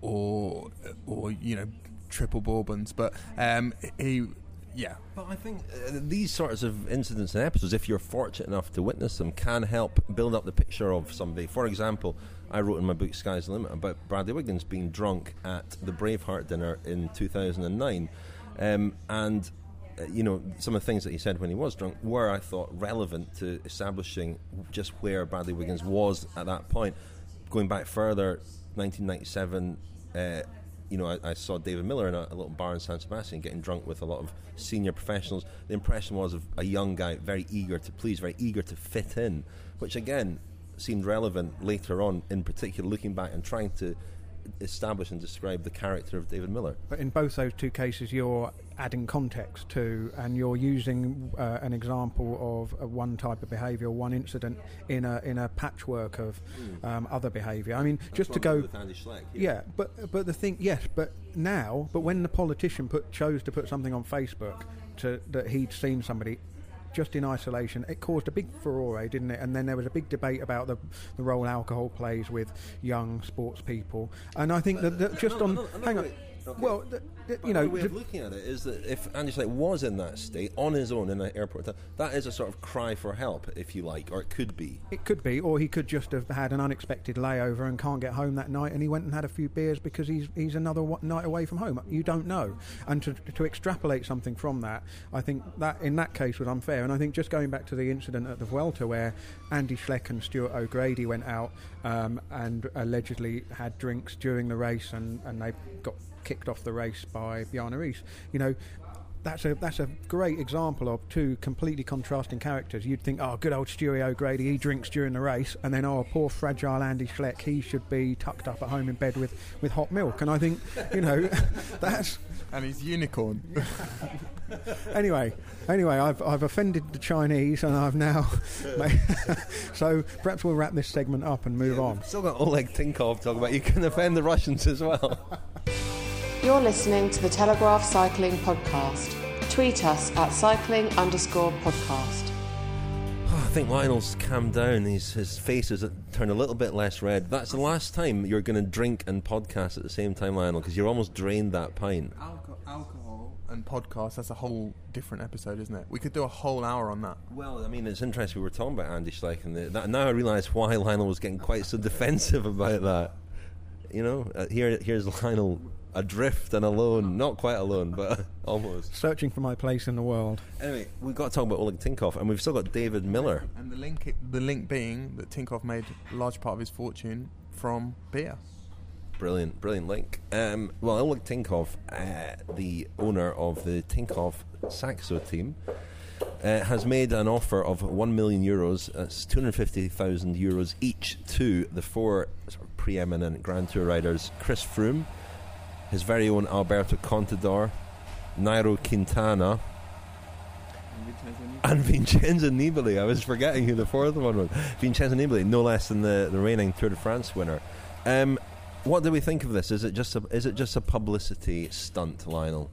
or, or, you know, triple bourbons. But um, he... Yeah. But I think uh, these sorts of incidents and episodes, if you're fortunate enough to witness them, can help build up the picture of somebody. For example, I wrote in my book Sky's the Limit about Bradley Wiggins being drunk at the Braveheart dinner in two thousand nine. Um, and, uh, you know, some of the things that he said when he was drunk were, I thought, relevant to establishing just where Bradley Wiggins was at that point. Going back further, nineteen ninety-seven... Uh, You know, I, I saw David Miller in a, a little bar in San Sebastian getting drunk with a lot of senior professionals. The impression was of a young guy very eager to please, very eager to fit in, which again seemed relevant later on, in particular looking back and trying to establish and describe the character of David Miller. But in both those two cases, you're adding context to, and you're using uh, an example of uh, one type of behaviour, one incident in a in a patchwork of mm. um, other behaviour. I mean, That's just to go, with Andy Schleck, yeah. yeah, but but the thing, yes, but now, but when the politician put chose to put something on Facebook to that he'd seen somebody. Just in isolation, it caused a big furore, didn't it? And then there was a big debate about the, the role alcohol plays with young sports people. And I think that, that just no, on, no, no, hang no, on, wait. Okay. well, th- th- But you know, the way th- of looking at it is that if Andy Schleck was in that state on his own in an airport, that is a sort of cry for help, if you like, or it could be. it could be, or he could just have had an unexpected layover and can't get home that night, and he went and had a few beers because he's he's another w- night away from home. You don't know, and to to extrapolate something from that, I think that in that case was unfair. And I think just going back to the incident at the Vuelta where Andy Schleck and Stuart O'Grady went out um, and allegedly had drinks during the race, and, and they got kicked off the race by Bjarne Riis. You know, that's a that's a great example of two completely contrasting characters. You'd think, oh, good old Stuart O'Grady, he drinks during the race, and then, oh, poor fragile Andy Schleck, he should be tucked up at home in bed with, with hot milk. And I think, you know, that's... And he's unicorn. anyway, anyway, I've I've offended the Chinese, and I've now... made so perhaps we'll wrap this segment up and move Yeah, on. we've still got Oleg Tinkov to talk about. You can offend the Russians as well. You're listening to the Telegraph Cycling Podcast. Tweet us at cycling underscore podcast. I think Lionel's calmed down. He's, his face has turned a little bit less red. That's the last time you're going to drink and podcast at the same time, Lionel, because you're almost drained that pint. Alco- alcohol and podcast, that's a whole different episode, isn't it? We could do a whole hour on that. Well, I mean, it's interesting. We were talking about Andy Schleck, and the, that, now I realise why Lionel was getting quite so defensive about that. You know, uh, here, here's Lionel adrift and alone. Not quite alone, but almost. Searching for my place in the world. Anyway, we've got to talk about Oleg Tinkov, and we've still got David Miller. And the link, the link being that Tinkoff made a large part of his fortune from beer. Brilliant, brilliant link. Um, well, Oleg Tinkov, uh, the owner of the Tinkoff Saxo team, uh, has made an offer of one million euros, that's two hundred fifty thousand euros each, to the four sort of preeminent Grand Tour riders: Chris Froome, his very own Alberto Contador, Nairo Quintana, and Vincenzo Nibali. I was forgetting who the fourth one was. Vincenzo Nibali, no less than the, the reigning Tour de France winner. Um, what do we think of this? Is it just a, is it just a publicity stunt, Lionel?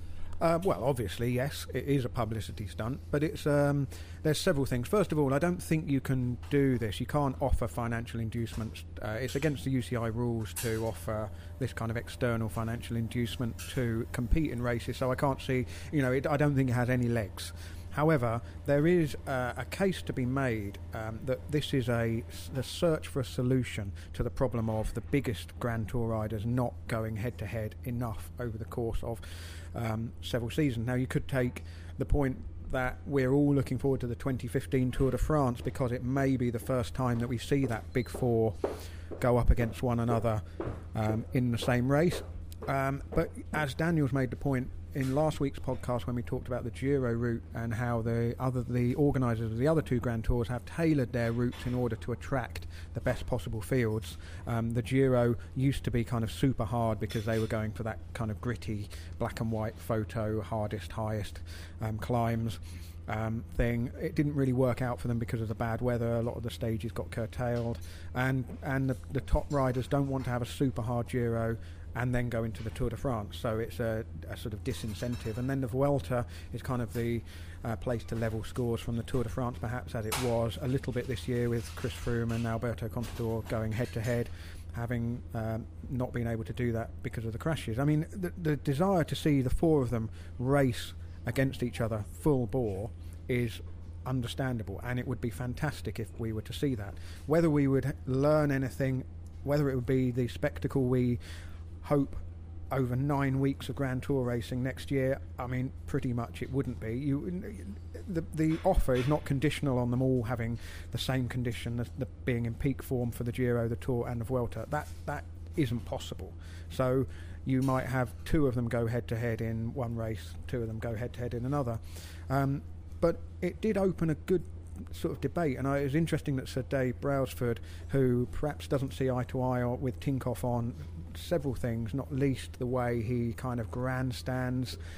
Uh, well, obviously, yes, it is a publicity stunt, but it's um, there's several things. First of all, I don't think you can do this. You can't offer financial inducements. Uh, it's against the U C I rules to offer this kind of external financial inducement to compete in races, so I can't see, you know, it, I don't think it has any legs. However, there is uh, a case to be made um, that this is a the search for a solution to the problem of the biggest Grand Tour riders not going head-to-head enough over the course of um, several seasons. Now, you could take the point that we're all looking forward to the twenty fifteen Tour de France because it may be the first time that we see that big four go up against one another um, in the same race. Um, but as Daniel's made the point in last week's podcast when we talked about the Giro route and how the other the organisers of the other two Grand Tours have tailored their routes in order to attract the best possible fields. Um, the Giro used to be kind of super hard because they were going for that kind of gritty black and white photo, hardest, highest um, climbs um, thing. It didn't really work out for them because of the bad weather. A lot of the stages got curtailed, and and the, the top riders don't want to have a super hard Giro and then go into the Tour de France. So it's a, a sort of disincentive. And then the Vuelta is kind of the uh, place to level scores from the Tour de France, perhaps, as it was a little bit this year with Chris Froome and Alberto Contador going head-to-head, having um, not been able to do that because of the crashes. I mean, the, the desire to see the four of them race against each other full bore is understandable, and it would be fantastic if we were to see that. Whether we would learn anything, whether it would be the spectacle we hope over nine weeks of Grand Tour racing next year, I mean, pretty much it wouldn't be. You, the the offer is not conditional on them all having the same condition, the, the being in peak form for the Giro, the Tour, and the Vuelta. That that isn't possible. So you might have two of them go head to head in one race, two of them go head to head in another. Um, but it did open a good sort of debate, and I, it was interesting that Sir Dave Brailsford, who perhaps doesn't see eye to eye with Tinkoff on several things, not least the way he kind of grandstands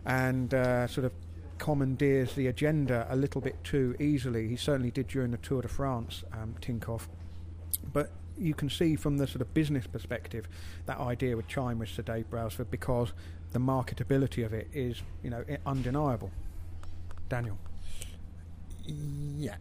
and uh, sort of commandeers the agenda a little bit too easily. He certainly did during the Tour de France, um, Tinkoff. But you can see from the sort of business perspective that idea would chime with Sir Dave Brailsford, because the marketability of it is, you know, undeniable. Daniel. Yeah.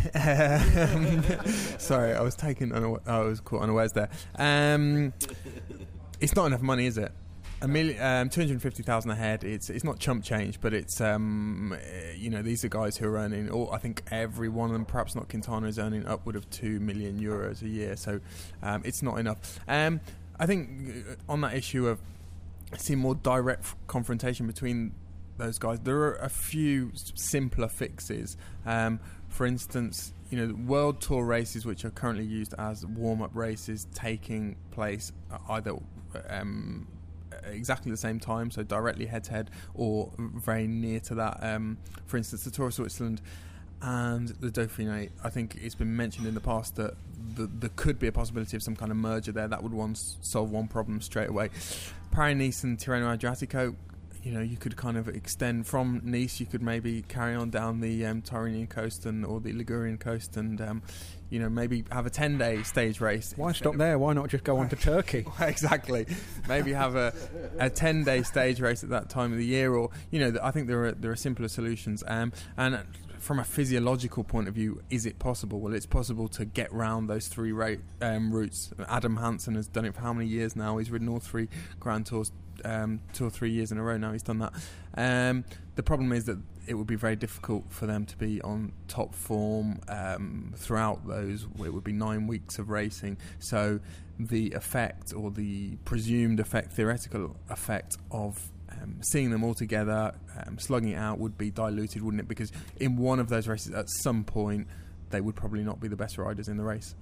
um, sorry, I was taken. Unawa- I was caught unawares there. Um, it's not enough money, is it? A million, um, two hundred fifty thousand a head. It's it's not chump change, but it's um, you know, these are guys who are earning. Or I think every one of them, perhaps not Quintana, is earning upward of two million euros a year. So um, it's not enough. Um, I think on that issue of seeing more direct f- confrontation between those guys, there are a few simpler fixes. Um, for instance, you know, World Tour races, which are currently used as warm-up races, taking place either um, exactly the same time, so directly head-to-head, or very near to that. Um, for instance, the Tour of Switzerland and the Dauphiné. I think it's been mentioned in the past that the, there could be a possibility of some kind of merger there. That would one solve one problem straight away. Paris-Nice and Tirreno Adriatico, you know, you could kind of extend from Nice. You could maybe carry on down the um, Tyrrhenian coast and or the Ligurian coast, and um, you know, maybe have a ten-day stage race. Why stop there? Why not just go on to Turkey? Exactly. Maybe have a a ten-day stage race at that time of the year, or you know, I think there are there are simpler solutions. Um, and from a physiological point of view, is it possible? Well, it's possible to get round those three ra- um, routes. Adam Hansen has done it for how many years now? He's ridden all three Grand Tours. Um, two or three years in a row now he's done that. Um, the problem is that it would be very difficult for them to be on top form um, throughout those. It would be nine weeks of racing, so the effect, or the presumed effect, theoretical effect of um, seeing them all together, um, slugging it out, would be diluted, wouldn't it? Because in one of those races at some point they would probably not be the best riders in the race.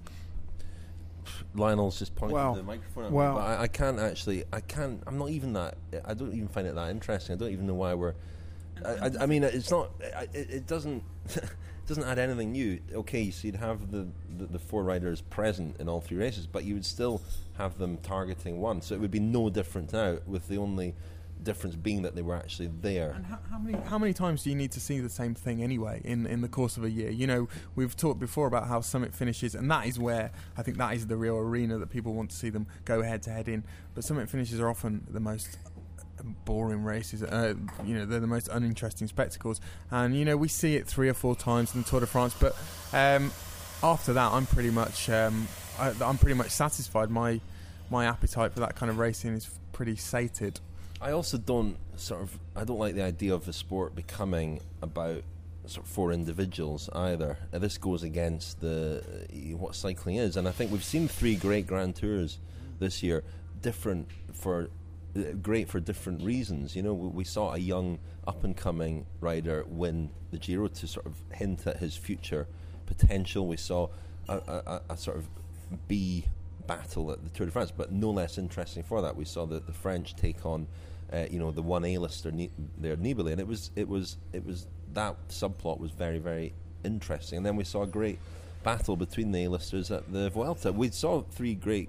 Lionel's just pointing well, the microphone at well, me, but I, I can't actually. I can't. I'm not even that. I don't even find it that interesting. I don't even know why we're. I, I, I mean, it's not. It, it doesn't. It doesn't add anything new. Okay, so you'd have the, the the four riders present in all three races, but you would still have them targeting one. So it would be no different now, with the only difference being that they were actually there. And how, how many how many times do you need to see the same thing anyway in, in the course of a year? You know, we've talked before about how Summit finishes, and that is where I think that is the real arena that people want to see them go head to head in. But Summit finishes are often the most boring races. Uh, you know, they're the most uninteresting spectacles, and you know, we see it three or four times in the Tour de France. But um, after that, I'm pretty much um, I, I'm pretty much satisfied. My my appetite for that kind of racing is pretty sated. I also don't sort of. I don't like the idea of the sport becoming about sort of four individuals either. Uh, this goes against the uh, what cycling is, and I think we've seen three great Grand Tours this year, different for uh, great for different reasons. You know, we, we saw a young up and coming rider win the Giro to sort of hint at his future potential. We saw a, a, a sort of B battle at the Tour de France, but no less interesting for that. We saw the, the French take on. Uh, you know, the one A-lister ne- there, Nibali, and it was, it was, it was that subplot was very, very interesting. And then we saw a great battle between the A-listers at the Vuelta. We saw three great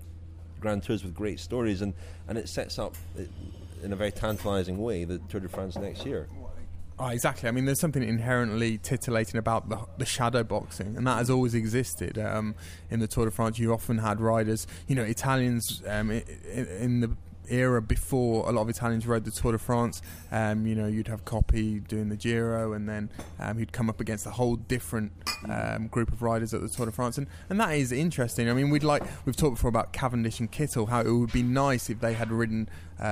Grand Tours with great stories, and, and it sets up it, in a very tantalising way the Tour de France next year. Oh, exactly. I mean, there's something inherently titillating about the, the shadow boxing, and that has always existed. Um, in the Tour de France, you often had riders, you know, Italians um, in, in the era before a lot of Italians rode the Tour de France. Um, you know, you'd have Coppi doing the Giro, and then um, he'd come up against a whole different um, group of riders at the Tour de France, and, and that is interesting. I mean, we'd like we've talked before about Cavendish and Kittel, how it would be nice if they had ridden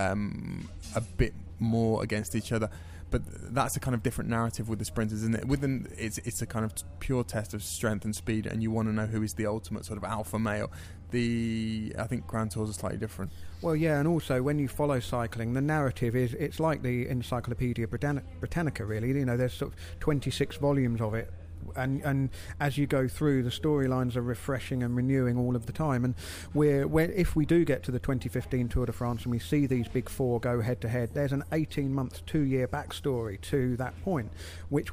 um, a bit more against each other. But that's a kind of different narrative with the sprinters, isn't it? With them, it's it's a kind of pure test of strength and speed, and you want to know who is the ultimate sort of alpha male. The I think Grand Tours are slightly different. Well, yeah, and also when you follow cycling, the narrative is it's like the Encyclopedia Britannica, Britannica really. You know, there's sort of twenty-six volumes of it, and and as you go through, the storylines are refreshing and renewing all of the time. And we're, we're if we do get to the twenty fifteen Tour de France and we see these big four go head to head, there's an eighteen month, two year backstory to that point, which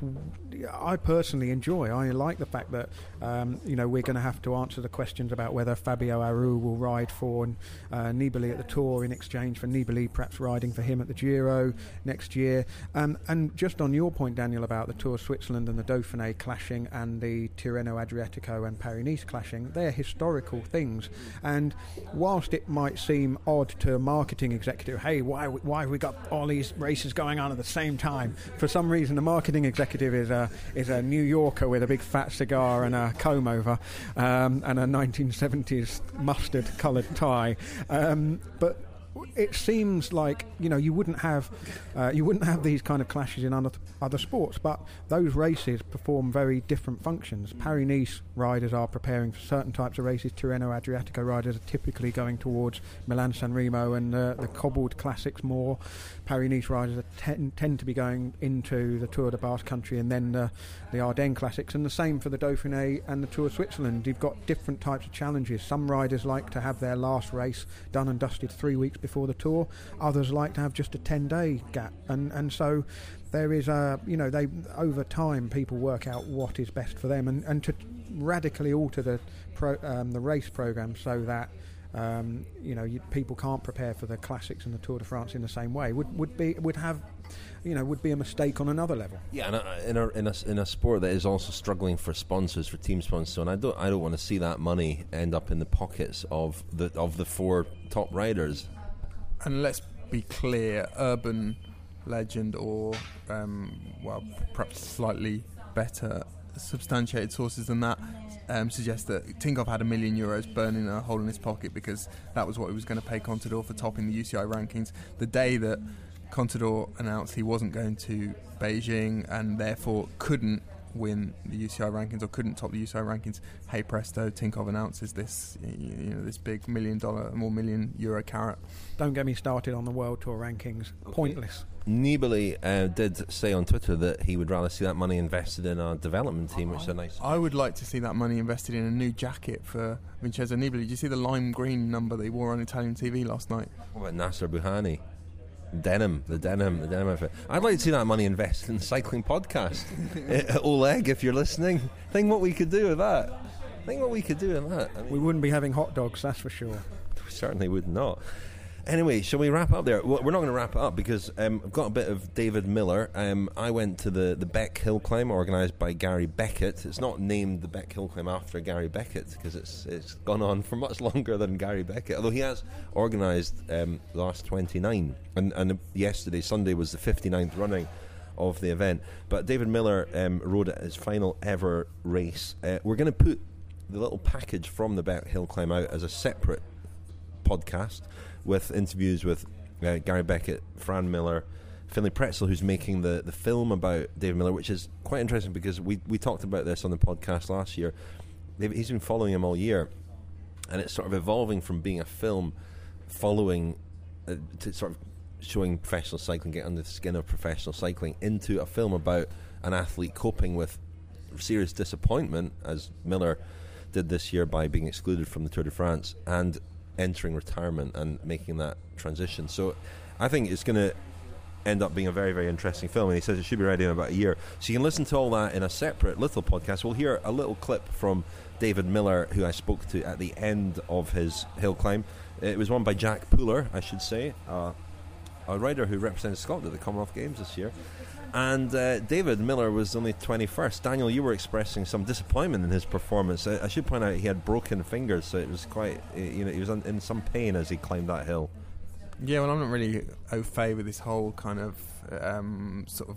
I personally enjoy. I like the fact that um, you know we're going to have to answer the questions about whether Fabio Aru will ride for uh, Nibali at the Tour in exchange for Nibali perhaps riding for him at the Giro next year. Um, and just on your point, Daniel, about the Tour of Switzerland and the Dauphiné clashing and the Tirreno Adriatico and Paris-Nice clashing, they're historical things. And whilst it might seem odd to a marketing executive, hey, why why have we got all these races going on at the same time? For some reason, the marketing executive is a is a New Yorker with a big fat cigar and a comb over um, and a nineteen seventies mustard-coloured tie. Um, but it seems like, you know, you wouldn't have uh, you wouldn't have these kind of clashes in other, other sports, but those races perform very different functions. Paris-Nice riders are preparing for certain types of races. Tirreno Adriatico riders are typically going towards Milan-San Remo and uh, the cobbled classics more. Paris-Nice riders are ten, tend to be going into the Tour de Basque Country and then uh, the Ardennes Classics, and the same for the Dauphiné and the Tour of Switzerland. You've got different types of challenges. Some riders like to have their last race done and dusted three weeks before the Tour. Others like to have just a ten day gap, and and so there is a, you know, they over time people work out what is best for them, and, and to radically alter the pro, um, the race program so that um, you know you, people can't prepare for the classics and the Tour de France in the same way would would be would have you know would be a mistake on another level. Yeah, and uh, in a in a in a sport that is also struggling for sponsors, for team sponsors, and I don't I don't want to see that money end up in the pockets of the of the four top riders. And let's be clear, urban legend or, um, well, perhaps slightly better substantiated sources than that um, suggest that Tinkoff had a million euros burning a hole in his pocket because that was what he was going to pay Contador for topping the U C I rankings. The day that Contador announced he wasn't going to Beijing and therefore couldn't win the U C I rankings or couldn't top the U C I rankings, hey presto, Tinkoff announces this, you know, this big million dollar, more million euro carrot. Don't get me started on the World Tour rankings. Okay. Pointless. Nibali uh, did say on Twitter that he would rather see that money invested in a development team, which is a nice. I would like to see that money invested in a new jacket for Vincenzo Nibali. Did you see the lime green number they wore on Italian T V last night? What about Nasser Buhani? Denim, the denim, the denim outfit. I'd like to see that money invested in the cycling podcast. uh, Oleg, if you're listening, think what we could do with that. Think what we could do with that. I mean, we wouldn't be having hot dogs, that's for sure. We certainly would not. Anyway, shall we wrap up there? Well, we're not going to wrap it up because um, I've got a bit of David Miller. Um, I went to the, the Beck Hill Climb organised by Gary Beckett. It's not named the Beck Hill Climb after Gary Beckett because it's it's gone on for much longer than Gary Beckett, although he has organised um, the last twenty-nine. And, and yesterday, Sunday, was the fifty-ninth running of the event. But David Miller um, rode at his final ever race. Uh, we're going to put the little package from the Beck Hill Climb out as a separate podcast with interviews with uh, Gary Beckett, Fran Miller, Finlay Pretzel, who's making the, the film about David Miller, which is quite interesting because we, we talked about this on the podcast last year. They've, he's been following him all year, and it's sort of evolving from being a film following uh, to sort of showing professional cycling, get under the skin of professional cycling, into a film about an athlete coping with serious disappointment, as Miller did this year by being excluded from the Tour de France and entering retirement and making that transition. So I think it's going to end up being a very, very interesting film, and he says it should be ready in about a year. So you can listen to all that in a separate little podcast. We'll hear a little clip from David Miller, who I spoke to at the end of his hill climb. It was won by Jack Pooler, I should say, uh, a rider who represented Scotland at the Commonwealth Games this year. And uh, David Miller was only twenty-first. Daniel, you were expressing some disappointment in his performance. I, I should point out he had broken fingers, so it was quite, you know, he was in some pain as he climbed that hill. Yeah, well, I'm not really au fait with this whole kind of um, sort of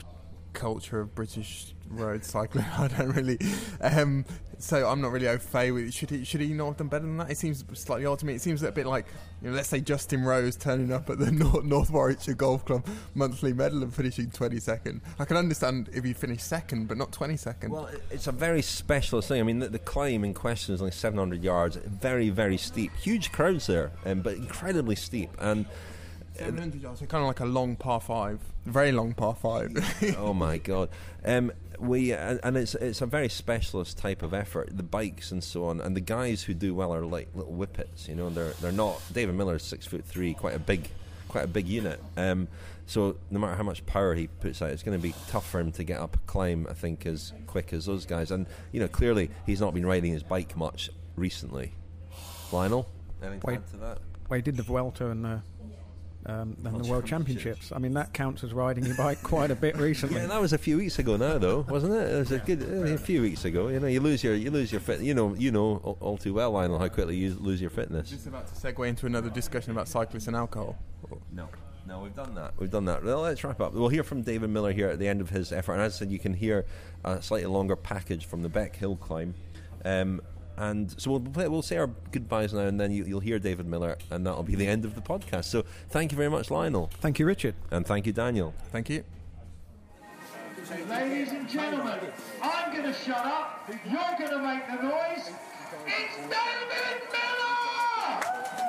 culture of British road cycling. I don't really. Um, so I'm not really au fait with it. Should he, should he not have done better than that? It seems slightly odd to me. It seems a bit like, you know, let's say Justin Rose turning up at the North, North Warwickshire Golf Club monthly medal and finishing twenty-second. I can understand if he finished second, but not twenty-second. Well, it's a very specialist thing. I mean, the, the climb in question is only seven hundred yards, very, very steep. Huge crowds there, um, but incredibly steep. And seven hundred yards, so kind of like a long par five, very long par five. Oh my God! Um, we and, and it's it's a very specialist type of effort. The bikes and so on, and the guys who do well are like little whippets. You know, they're they're not. David Miller's six foot three, quite a big, quite a big unit. Um, so no matter how much power he puts out, it's going to be tough for him to get up a climb, I think, as quick as those guys. And you know, clearly he's not been riding his bike much recently. Lionel, anything to Wait. add to that? Well, he did the Vuelta and the, um, and the World Championships. I mean, that counts as riding your bike quite a bit recently. Yeah, that was a few weeks ago now, though, wasn't it? It was a good a few weeks ago. You know, you lose your you lose your fit. You know, you know all, all too well, Lionel, how quickly you lose your fitness. Just about to segue into another discussion about cyclists and alcohol. No, no, we've done that. We've done that. Well, let's wrap up. We'll hear from David Miller here at the end of his effort, and as I said, you can hear a slightly longer package from the Beck Hill climb. Um, And so we'll play, we'll say our goodbyes now, and then you, you'll hear David Miller, and that'll be the end of the podcast. So thank you very much, Lionel. Thank you, Richard. And thank you, Daniel. Thank you. Ladies and gentlemen, I'm going to shut up, you're going to make the noise. It's David Miller!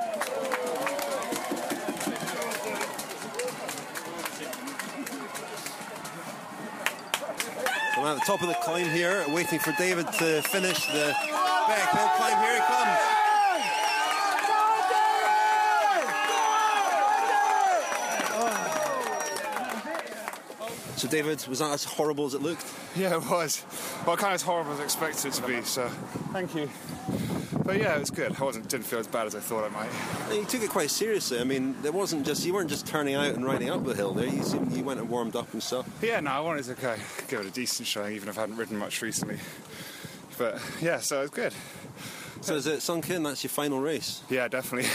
So I'm at the top of the climb here, waiting for David to finish the Beck Hill climb. Here he comes. So David, was that as horrible as it looked? Yeah, it was. Well, kind of as horrible as I expected it to be, so thank you. But yeah, it was good. I wasn't didn't feel as bad as I thought I might. You took it quite seriously. I mean, it wasn't just you weren't just turning out and riding up the hill there. You seemed, you went and warmed up and stuff. Yeah, no, I wanted to okay, give it a decent showing, even if I hadn't ridden much recently. But yeah, so it was good. So is it sunk in? That's your final race. Yeah, definitely.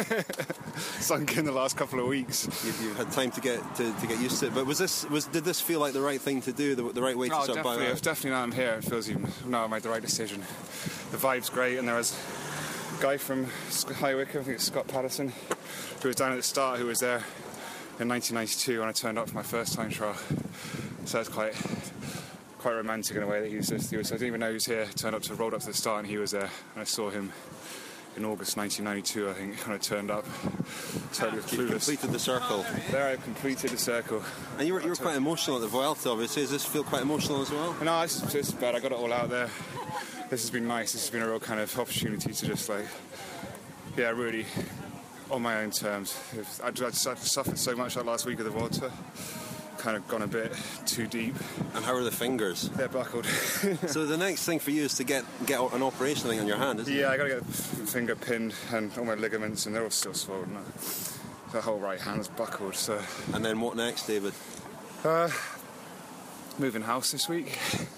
Sunk in the last couple of weeks. You've, you've had time to get to, to get used to it. But was this was did this feel like the right thing to do? The, the right way to Oh, sort of buy definitely. out? It's definitely now I'm here. It feels even now I made the right decision. The vibe's great, and there was a guy from High Wycombe, I think it's Scott Patterson, who was down at the start, who was there in nineteen ninety-two when I turned up for my first time trial. So it's quite quite romantic in a way that he was just. He was I didn't even know he was here. Turned up to rolled up to the start, and he was there. And I saw him in August nineteen ninety-two, I think, when I turned up. Totally You clueless. completed the circle. There I completed the circle. And you were, you were quite emotional at the Vuelta, obviously. Does this feel quite emotional as well? No, it's just bad. I got it all out there. This has been nice. This has been a real kind of opportunity to just like, yeah, really, on my own terms. I, I just I suffered so much that last week of the Vuelta. Kind of gone a bit too deep. And how are the fingers? They're buckled. So the next thing for you is to get get an operation thing on your hand, isn't it? Yeah, I got to get the finger pinned and all my ligaments, and they're all still swollen. The whole right hand's buckled. So. And then what next, David? Uh, moving house this week.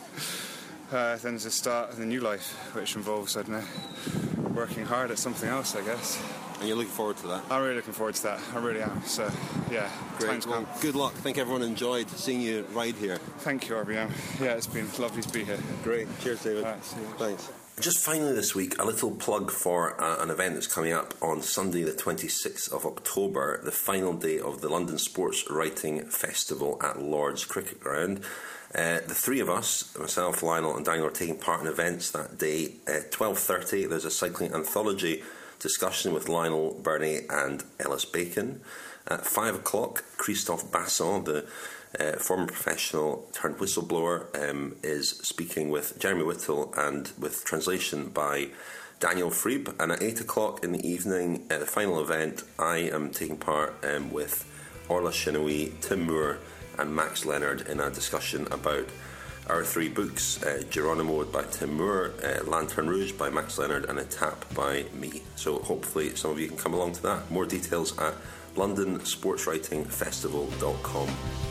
Uh, then there's the start of the new life, which involves, I don't know, working hard at something else, I guess. And you're looking forward to that? I'm really looking forward to that. I really am. So, yeah, Great. time's Well, come. good luck. I think everyone enjoyed seeing you ride here. Thank you, R B M. Yeah, it's been lovely to be here. Great. Cheers, David. All right, see you. Thanks. Just finally this week, a little plug for uh, an event that's coming up on Sunday the twenty-sixth of October, the final day of the London Sports Writing Festival at Lord's Cricket Ground. Uh, the three of us, myself, Lionel and Daniel, are taking part in events that day. At twelve thirty, there's a cycling anthology discussion with Lionel Burney and Ellis Bacon. At five o'clock, Christophe Basson, the uh, former professional turned whistleblower, um, is speaking with Jeremy Whittle and with translation by Daniel Freeb. And at eight o'clock in the evening, at the final event, I am taking part um, with Orla Chenoui, Tim Moore and Max Leonard in a discussion about our three books, uh, Geronimo by Tim Moore, uh, Lantern Rouge by Max Leonard and A Tap by me. So hopefully some of you can come along to that. More details at london sports writing festival dot com.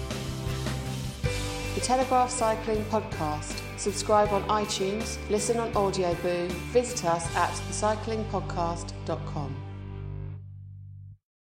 The Telegraph Cycling Podcast. Subscribe on iTunes, listen on Audioboo, visit us at the cycling podcast dot com.